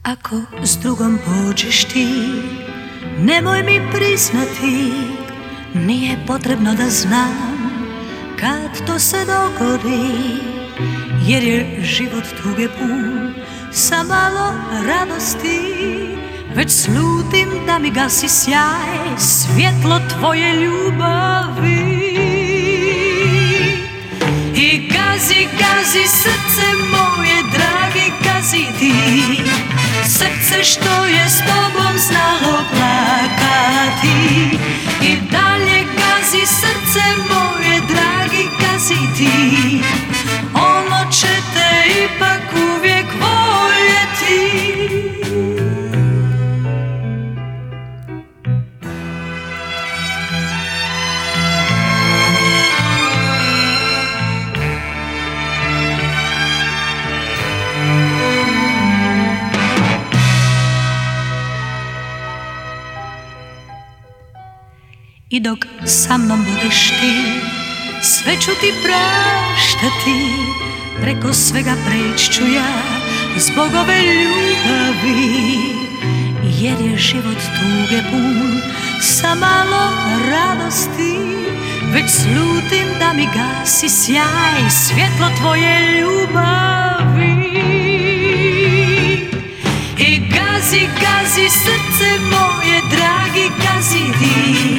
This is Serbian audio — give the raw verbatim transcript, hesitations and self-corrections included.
Ako s drugom pođeš ti, nemoj mi priznati, nije potrebno da znam kad to se dogodi, jer je život tuge pun sa malo radosti. Već slutim da mi gasi sjaj, svjetlo tvoje ljubavi. I gazi, gazi srce moje, dragi, gazi ti, srce što je s tobom znalo plakati. I dalje gazi srce moje, dragi, gazi ti, ono će te ipak uvijek voljeti. I dok sa mnom budeš ti, sve ću ti praštati, preko svega preći ću ja zbog ove ljubavi. Jer je život tuge pun sa malo radosti, već slutim da mi gasi sjaj, svjetlo tvoje ljubavi. I gazi, gazi srce moje, dragi, gazi ti,